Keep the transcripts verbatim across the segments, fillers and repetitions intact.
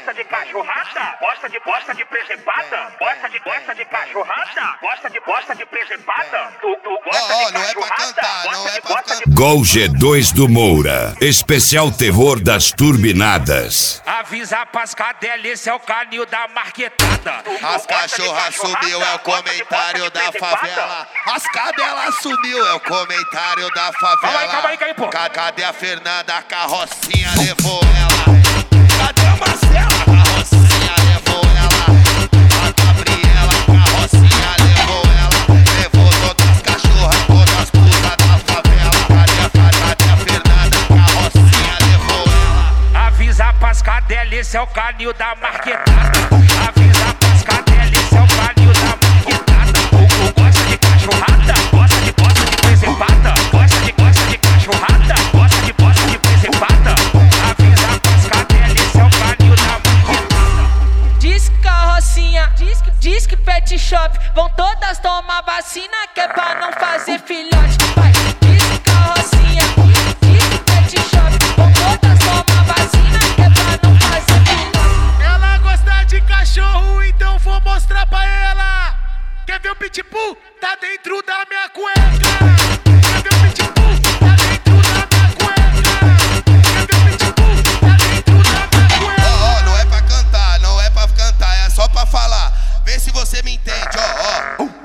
gosta de cachorrada? Gosta de gosta de presepada? Gosta de gosta de cachorrada? Gosta de gosta de presepada? Tu, tu gosta oh, oh, de não é pra cantar, gosta não é de, pra gosta cantar. Gol G dois do Moura, especial terror das turbinadas. Avisa pras cadelas, esse é o canil da marquetada. As cachorras sumiu, é o comentário da favela. As cadelas sumiu, é o comentário da favela. Calma aí, calma aí, calma aí, pô. Cadê a Fernanda? A carrocinha levou ela. Cadê a Marcela? A carrocinha levou ela. A Gabriela, a carrocinha levou ela. Levou todas as cachorras, todas as putas da favela. Cadê a, cadê a Fernanda? A carrocinha levou ela. Avisa pras cadelas, esse é o canil da marquetada. Avisa pras cadelas, esse é o canil da marquetada. O, o gosta de cachorrada? Gosta de gosta de presepada? Gosta de gosta de cachorrada? Gosta de gosta de presepada? Avisa pras cadelas, esse é o canil da marquetada. Diz que carrocinha, diz que, diz que pet shop, vão todas tomar vacina que é pra não fazer filhote. Vai, diz que carrocinha, diz que pet shop, vão todas tomar vacina que é pra não fazer filhote. Ela gosta de cachorro, então vou mostrar pra ela. Quer ver o pitbull? Tá dentro da minha cueca. Quer ver o pitbull? Tá dentro da minha cueca. Quer ver o pitbull? Tá dentro da minha cueca. Ó, ó, não é pra cantar, não é pra cantar, é só pra falar. Vê se você me entende, ó, ó.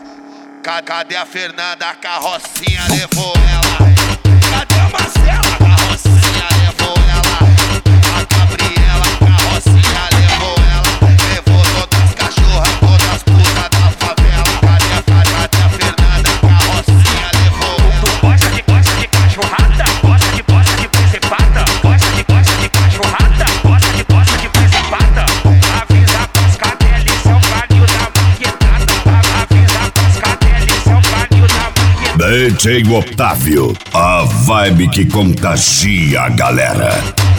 Cadê a Fernanda? A carrocinha levou ela. Cadê a Marcela? A carrocinha levou ela. A Gabriela, a carrocinha levou ela. Levou todas as cachorras, todas as putas da favela. Cadê a, cadê a Fernanda? A carrocinha levou ela. Tu gosta de gosta de cachorrada? Gosta de gosta de presepada? Gosta de gosta de cachorrada? Gosta de gosta de presepada? Avisa pras cadelas, esse é o canil da marquetada. Avisa pras cadelas, esse é o canil da marquetada. D J Otávio, a vibe que contagia a galera.